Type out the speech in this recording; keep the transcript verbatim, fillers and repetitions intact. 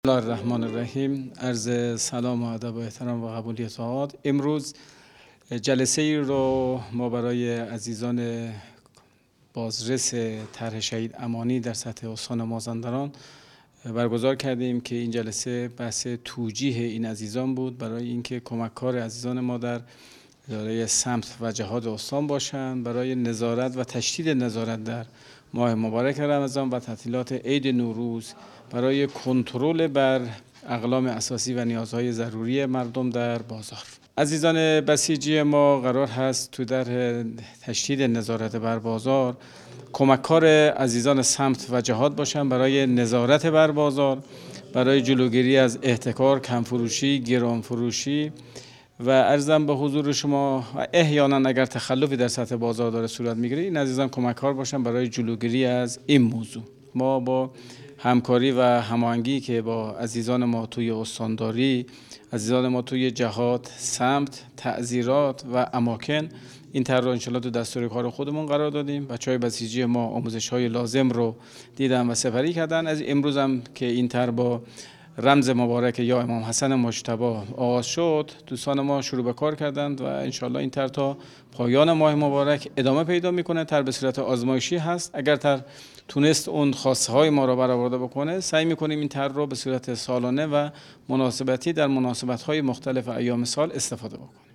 بسم الله الرحمن الرحیم. عرض سلام و ادب و احترام و قبولیت. امروز جلسه ای رو ما برای عزیزان بازرس طرح شهید امانی در سطح استان مازندران برگزار کردیم که این جلسه بحث توجیه این عزیزان بود برای اینکه کمککار عزیزان ما در اداره سمت و جهاد استان باشند، برای نظارت و تشدید نظارت در ماه مبارک رمضان و تعطیلات عید نوروز، برای کنترل بر اقلام اساسی و نیازهای ضروری مردم در بازار. عزیزان بسیجی ما قرار هست تو در تشدید نظارت بر بازار کمککار عزیزان سمت و جهاد باشن برای نظارت بر بازار، برای جلوگیری از احتکار، کمفروشی، گرانفروشی و عرضم به حضور شما احیانا اگر تخلفی در سطح بازار داره صورت میگیره، این عزیزان کمککار باشن برای جلوگیری از این موضوع. ما با همکاری و هماهنگی که با عزیزان ما توی استانداری، عزیزان ما توی جهاد، سمت، تعزیرات و اماکن این طرح رو انشالله تو دستور کار خودمون قرار دادیم. بچهای بسیجی ما آموزش‌های لازم رو دیدن و سپری کردن. از امروز هم که این طرح با رمز مبارک یا امام حسن مجتبی آغاز شد، دوستان ما شروع به کار کردند و انشالله این طرح تا پایان ماه مبارک ادامه پیدا میکنه. طرح به صورت آزمایشی هست. اگر طرح تونست اون خواسته های ما رو برآورده بکنه، سعی میکنیم این طرح رو به صورت سالانه و مناسبتی در مناسبت های مختلف ایام سال استفاده بکنیم.